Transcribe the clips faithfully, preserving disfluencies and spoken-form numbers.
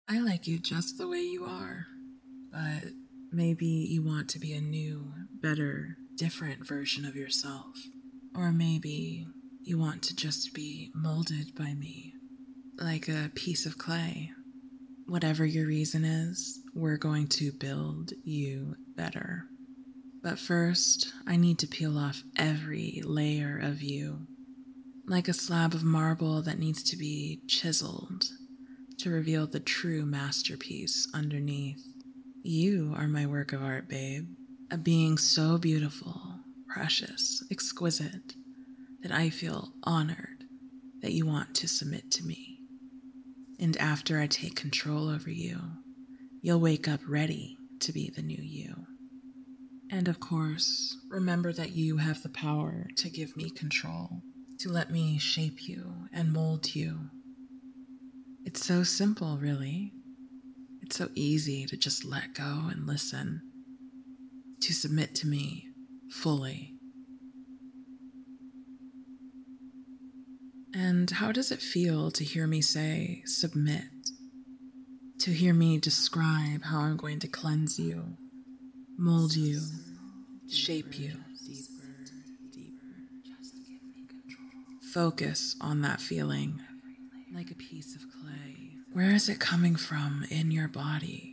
I like you just the way you are, but maybe you want to be a new, better, different version of yourself. Or maybe you want to just be molded by me, like a piece of clay. Whatever your reason is, we're going to build you better. But first, I need to peel off every layer of you, like a slab of marble that needs to be chiseled to reveal the true masterpiece underneath. You are my work of art, babe, a being so beautiful, precious, exquisite, that I feel honored that you want to submit to me. And after I take control over you, you'll wake up ready to be the new you. And of course, remember that you have the power to give me control, to let me shape you and mold you. It's so simple, really. It's so easy to just let go and listen, to submit to me fully. And how does it feel to hear me say submit? To hear me describe how I'm going to cleanse you, mold you, shape you. Focus on that feeling, like a piece of clay. Where is it coming from in your body?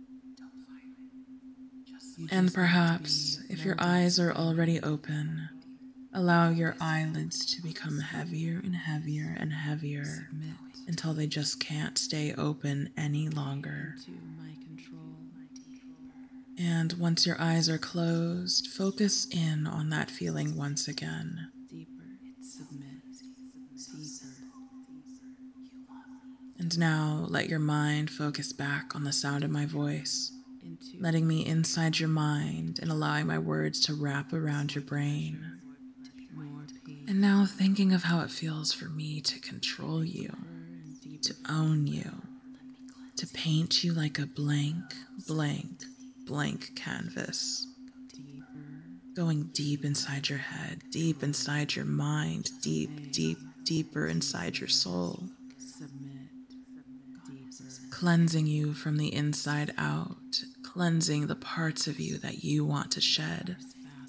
And perhaps, if your eyes are already open, allow your eyelids to become heavier and heavier and heavier until they just can't stay open any longer. And once your eyes are closed, focus in on that feeling once again. And now let your mind focus back on the sound of my voice, letting me inside your mind and allowing my words to wrap around your brain. And now thinking of how it feels for me to control you, to own you, to paint you like a blank, blank, blank canvas. Going deep inside your head, deep inside your mind, deep, deep, deeper inside your soul. Cleansing you from the inside out, cleansing the parts of you that you want to shed.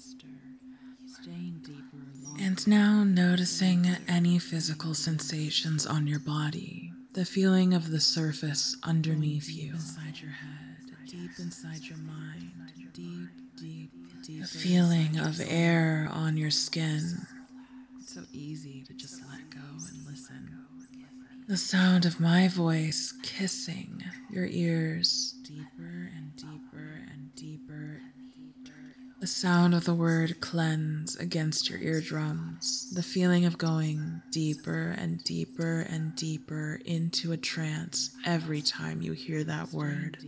And now noticing any physical sensations on your body, the feeling of the surface underneath you. Inside your head, deep inside your mind, deep, deep, deep. The feeling of air on your skin. It's so easy to just let go and listen. The sound of my voice kissing your ears. Deeper and deeper and deeper. The sound of the word cleanse against your eardrums. The feeling of going deeper and deeper and deeper into a trance every time you hear that word.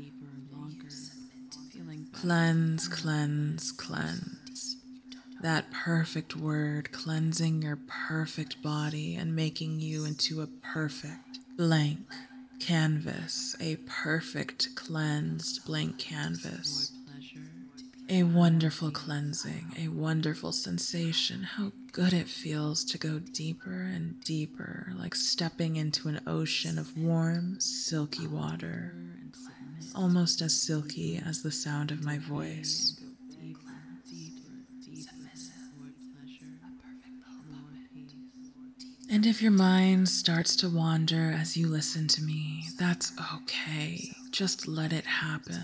Cleanse, cleanse, cleanse. That perfect word cleansing your perfect body and making you into a perfect blank canvas, a perfect cleansed blank canvas. A wonderful cleansing, a wonderful sensation. How good it feels to go deeper and deeper, like stepping into an ocean of warm, silky water, almost as silky as the sound of my voice. And if your mind starts to wander as you listen to me, that's okay. Just let it happen.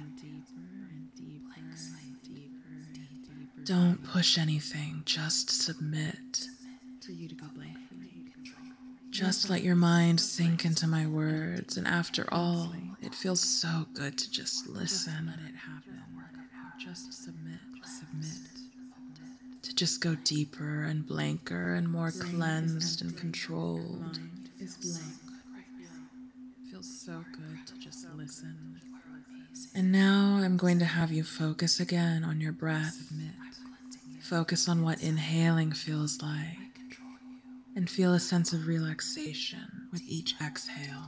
Don't push anything, just submit. Just let your mind sink into my words, and after all, it feels so good to just listen. Let it happen. Just submit, submit. To just go deeper and blanker and more cleansed and controlled. It feels so good to just listen. And now I'm going to have you focus again on your breath. Focus on what inhaling feels like. And feel a sense of relaxation with each exhale.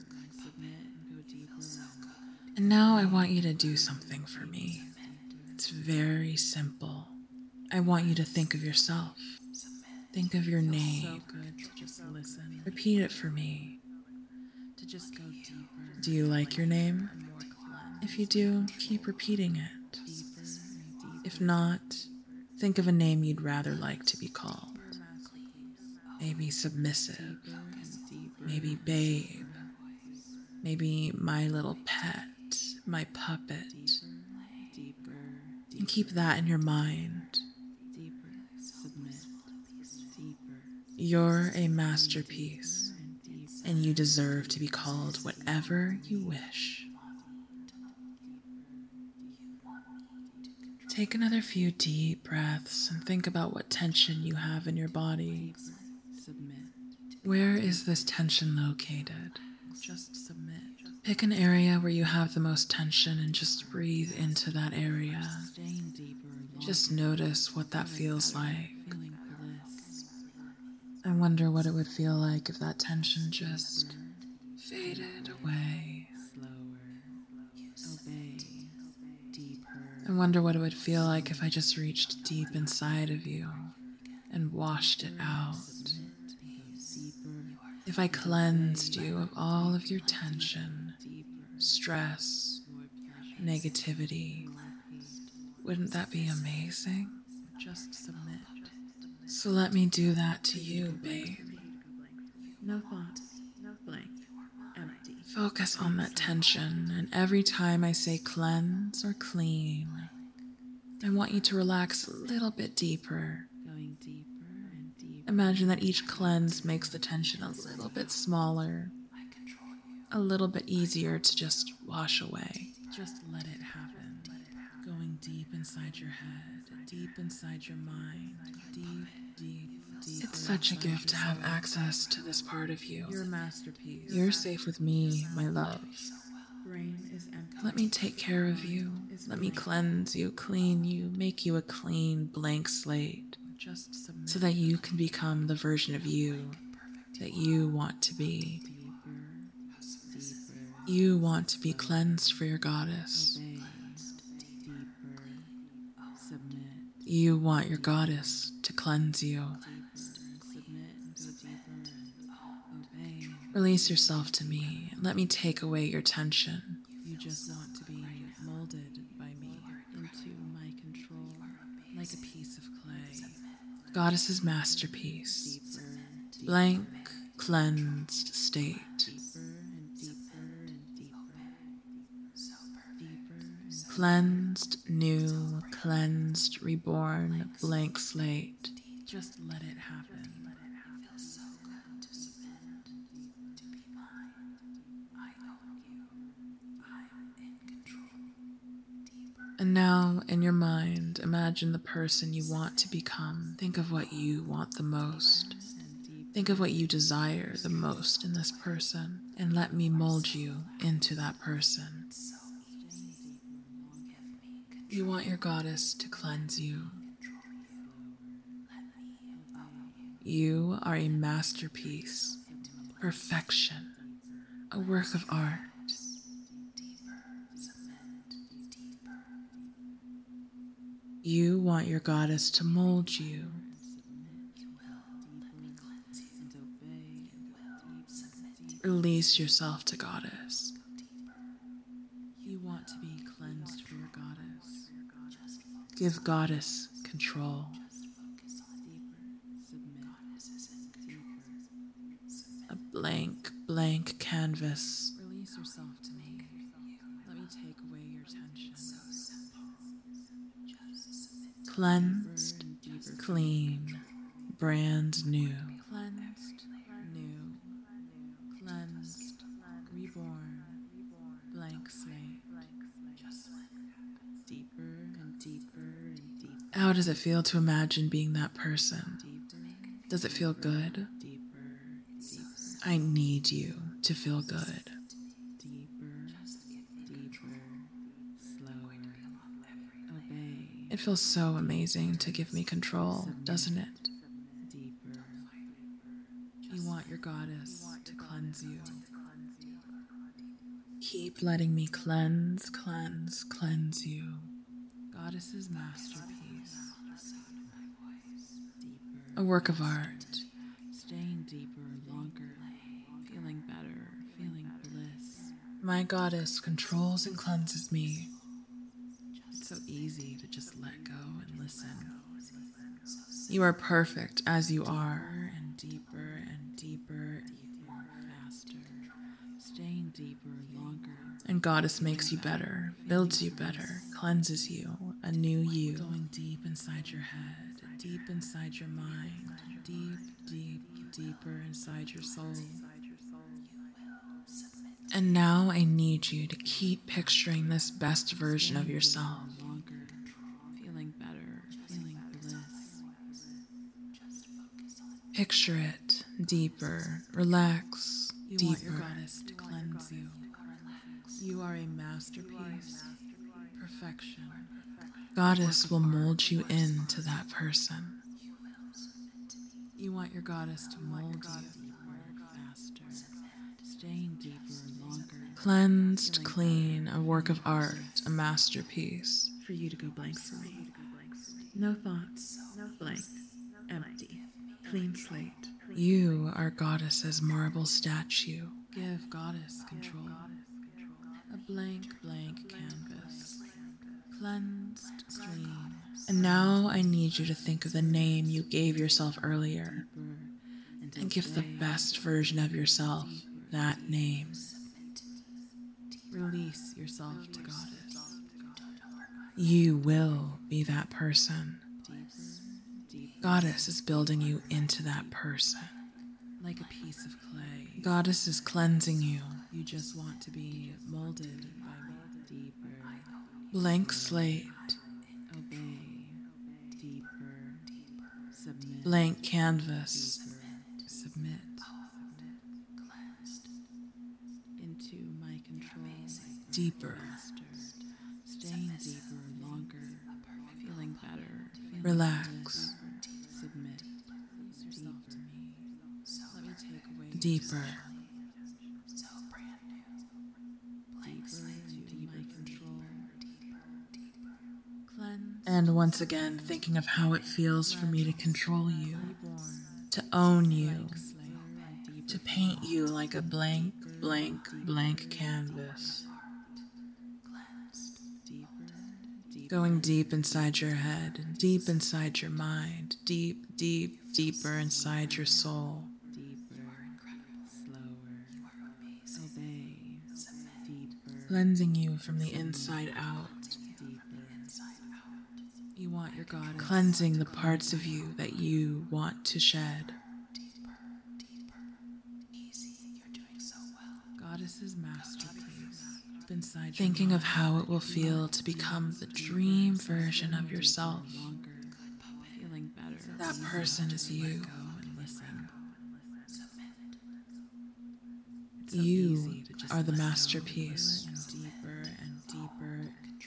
And now I want you to do something for me. It's very simple. I want you to think of yourself. Think of your name. So good to just listen. Repeat it for me. To just go deeper. Do you like your name? And more cleansed. If you do, keep repeating it. Deeper and deeper. If not, think of a name you'd rather like to be called. Maybe submissive. Maybe babe. Maybe my little pet, my puppet. Deeper. And keep that in your mind. Deeper. Submit. Deeper. You're a masterpiece, and you deserve to be called whatever you wish. Take another few deep breaths and think about what tension you have in your body. Submit. Where is this tension located? Just submit. Pick an area where you have the most tension and just breathe into that area. Staying deeper. Just notice what that feels like. Feeling bliss. I wonder what it would feel like if that tension just faded away. Slower. Obey. Deeper. I wonder what it would feel like if I just reached deep inside of you and washed it out. If I cleansed you of all of your tension, stress, negativity, wouldn't that be amazing? Just submit. So let me do that to you, babe. No thoughts. No blank. Empty. Focus on that tension, and every time I say cleanse or clean, I want you to relax a little bit deeper. Going deeper and deeper. Imagine that each cleanse makes the tension a little bit smaller, a little bit easier to just wash away. Just let it happen. Going deep inside your head, deep inside your mind, deep, deep, deep. It's such a gift to have access to this part of you. You're a masterpiece. You're safe with me, my love. Brain is empty. Let me take care of you. Let me cleanse you, clean you, make you a clean, blank slate, Just submit. so that you can become the version of you that you want to be. Deeper. Deeper. You want to be cleansed for your goddess. Obey. Deeper. Submit. You want your goddess to cleanse you. Submit. Go deeper. Obey. Release yourself to me and let me take away your tension. You just want to be molded by me into my control, like a piece of clay. Goddess's masterpiece. Deeper. Deeper. Blank, cleansed state. Deeper and deeper and deeper. Deeper and Cleansed, new, cleansed, reborn, blank slate. just let it happen. And now, in your mind, imagine the person you want to become. Think of what you want the most. Think of what you desire the most in this person, and let me mold you into that person. You want your goddess to cleanse you. You are a masterpiece, perfection, a work of art. You want your goddess to mold you. Release yourself to goddess. You want to be cleansed for your goddess. Give goddess control. A blank, blank canvas. Release yourself to me. Let me take away your tension. Cleansed, clean, brand new. Cleansed, new, cleansed, reborn, blank slate. Deeper and deeper and deeper. How does it feel to imagine being that person? Deeper, Does it feel good? deeper, deeper, I need you to feel good. deeper, deeper, slower. Obey. It feels so amazing to give me control, doesn't it? Deeper. You want your goddess to cleanse you. Keep letting me cleanse, cleanse, cleanse you. Goddess's masterpiece. A work of art. Staying deeper, longer, feeling better, feeling bliss. My goddess controls and cleanses me. It's so easy to just let go and listen. You are perfect as you are. Deeper and deeper and deeper, deeper, faster. Staying deeper, longer. And goddess makes you better, builds you better, cleanses you, a new you. Going deep inside your head, deep inside your mind, deep, deep, deeper inside your soul. And now I need you to keep picturing this best version of yourself. Longer, feeling better, feeling bliss. Picture it deeper, relax, You deeper. want your goddess to cleanse you. You are a masterpiece, perfection. Goddess will mold you into that person. You want your goddess to mold you faster, staying deeper, longer. Cleansed, clean, a work of art, a masterpiece. For you to go blank for me. No thoughts, blank, empty, clean slate. You are goddess's marble statue. Give goddess control. A blank, blank canvas. Cleansed, clean. And now I need you to think of the name you gave yourself earlier and give the best version of yourself that name. Release yourself to goddess. You will be that person. Goddess is building you into that person. Like a piece of clay. Goddess is cleansing you. You just want to be molded by me. Deeper. Blank slate. Obey. Deeper. Submit. Blank canvas. Deeper. Submit. Into my control. Deeper. Faster. Staying deeper, longer. Feeling better. Feeling Relax. bliss. Submit. Release yourself to me. Let me take away Deeper. And once again, thinking of how it feels for me to control you, to own you, to paint you like a blank, blank, blank canvas. Going deep inside your head, deep inside your mind, deep, deep, deeper inside your soul. Cleansing you from the inside out. You want your goddess. Cleansing the parts of you that you want to shed. Goddess's masterpiece. Inside Thinking of how it will feel to become the dream version of yourself. Feeling better. That person is you. Go and listen. You are the masterpiece. Deeper and deeper.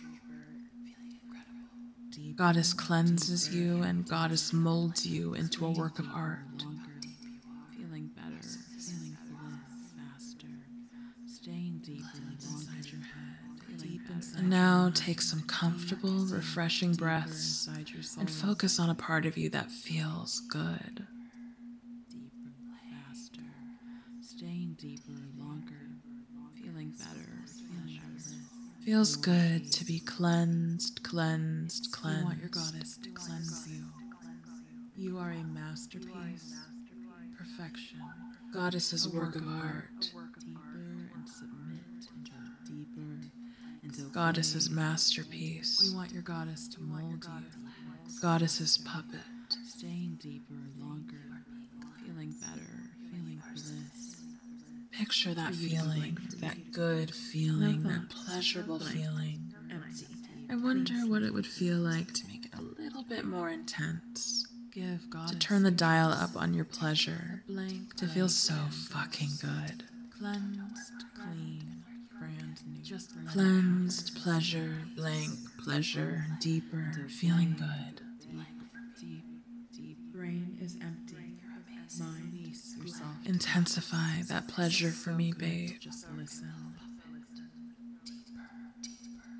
Goddess cleanses you and Goddess molds you into a work of art. Feeling better, feeling bliss, faster, staying deeper inside your head, deep inside. And now take some comfortable, refreshing breaths and focus on a part of you that feels good. Deeper, faster, staying deeper, longer, feeling better, feeling bliss. Feels good to be cleansed, cleansed, cleansed. You want your goddess to cleanse you. You are a masterpiece, perfection. Goddess's work of art. Deeper and submit into deeper into Goddess's masterpiece. You want your goddess to mold you. Goddess's puppet. Staying deeper, longer, feeling better, feeling bliss. Picture that feeling, that good feeling, that pleasurable feeling. I wonder what it would feel like to make it a little bit more intense. Give goddess To turn the dial up on your pleasure. blank, To feel so fucking good. cleansed, clean, brand new. Just Cleansed, pleasure, blank, pleasure, deeper, feeling good. deep, deep, deep. Brain is empty. Mind, yourself. Intensify that pleasure for me, babe. Just listen.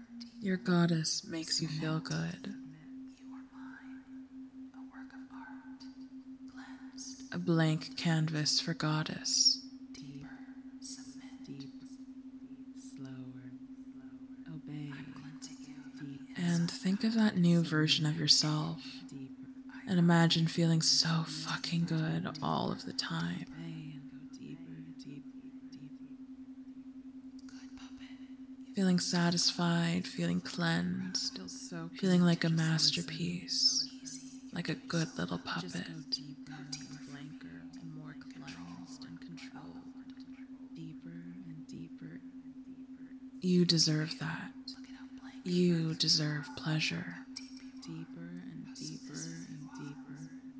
Your goddess makes you feel good. You are mine, a work of art, cleansed, A blank canvas for goddess. deeper, submit, deep, slower, obey, I'm cleansing you, deep, And think of that new version of yourself. deeper, And imagine feeling so fucking good all of the time. obey and go deeper, deeper, deeper. Good puppet. Feeling satisfied, feeling cleansed, Feels so feeling like a just listen. masterpiece, like a good little Just puppet. go deeper and blanker and more cleansed and controlled. Deeper and deeper. You deserve that. Look at how blank. You deserve pleasure. Deeper and deeper and deeper.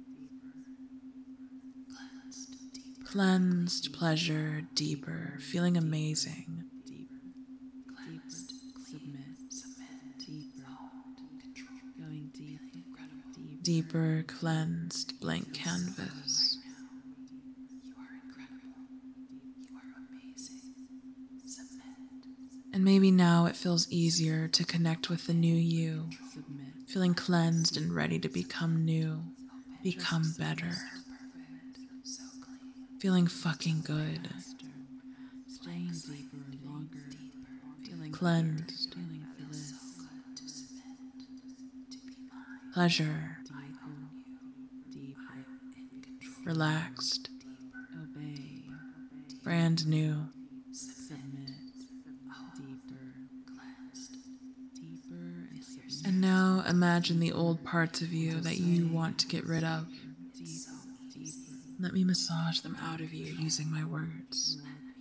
Cleansed, deeper, Cleansed, pleasure, deeper, feeling amazing. deeper. Cleansed, submit, submit, deeper. Control. Going deeper, deeper. Deeper, cleansed, blank canvas. You are incredible. You are amazing. Submit, And maybe now it feels easier to connect with the new you, submit. feeling cleansed and ready to become new, become better, So clean. feeling fucking good, Faster. Staying deeper and longer. Feeling cleansed, feeling bliss. To submit. To be mine. pleasure, Deeper. Deeper. In control. relaxed, Obey. brand new. Submit. Deeper. Cleansed. Deeper and submit. And now imagine the old parts of you that you want to get rid of. Deep, deeper. Let me massage them out of you using my words.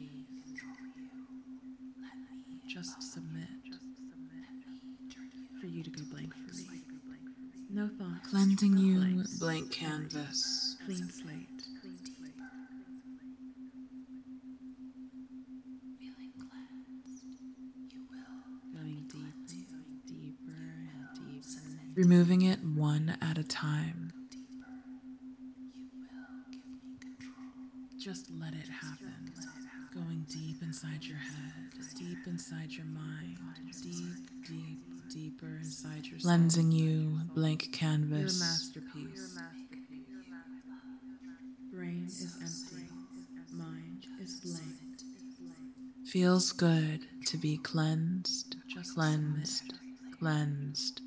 Just submit. For you to go blank free. No thoughts. Cleansing you, blank canvas. Clean slate. Feeling cleansed. You will. Going deeper, deeper and deeper. Removing it one at a time. You will give me control. Just let it happen. Going deep inside your head, deep inside your mind, deep, deep, deeper inside your soul. Cleansing you, blank Your canvas. masterpiece. Brain is empty. Mind is blank. Feels good to be cleansed, Just cleansed, cleansed.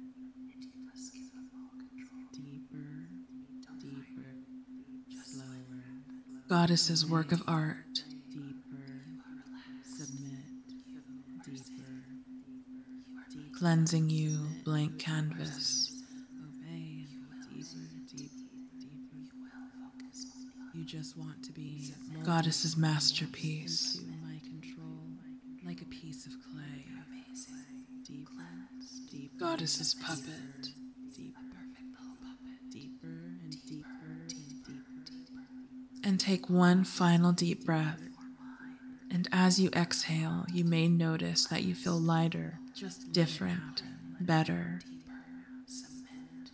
Deeper, deeper, slower, Goddess's work of art. deeper, submit, deeper, deeper, Cleansing you, blank canvas. obey, deeper, deeper, deeper. You just want to be molded Goddess's masterpiece. into my control, like a piece of clay. Deeper, deeper, Goddess's puppet. deeper, deeper and deeper and deeper. And take one final deep breath. And as you exhale, you may notice that you feel lighter, Just let it different, happen. better. Submit.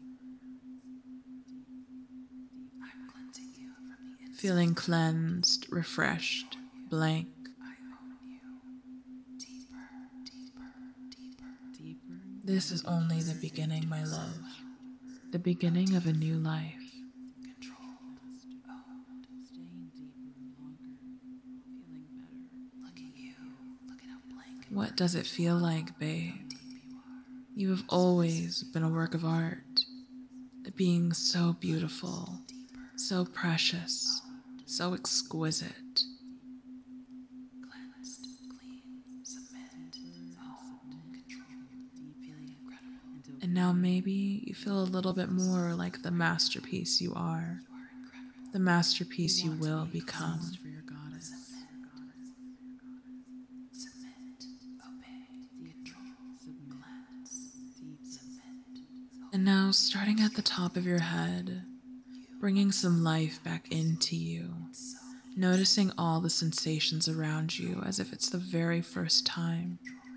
I'm cleansing you from the inside. Feeling cleansed, refreshed, blank. I own you. Deeper, deeper, deeper, deeper. This is only the beginning, my love. The beginning of a new life. Controlled, owned, staying deeper and longer, feeling better. Look at you. Look at how blank and What does it feel like, babe? You have always been a work of art, being so beautiful, so precious, so exquisite. cleansed, clean, submit, owned, controlled, feeling incredible. And now maybe you feel a little bit more like the masterpiece you are, You are incredible. the masterpiece you will become. Cleansed for your goddess. Submit, obey, control, submit, cleanse, deep, submit, And now, starting at the top of your head, bringing some life back into you, noticing all the sensations around you as if it's the very first time.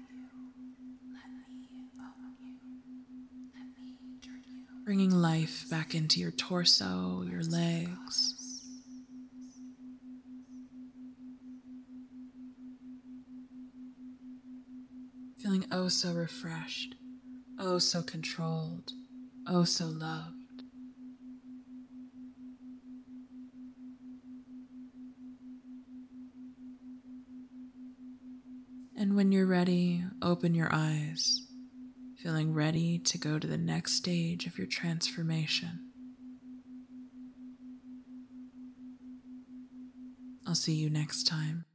Bringing life back into your torso, your legs. Feeling feeling oh so refreshed, oh so controlled, oh so loved. And when you're ready, open your eyes, feeling ready to go to the next stage of your transformation. I'll see you next time.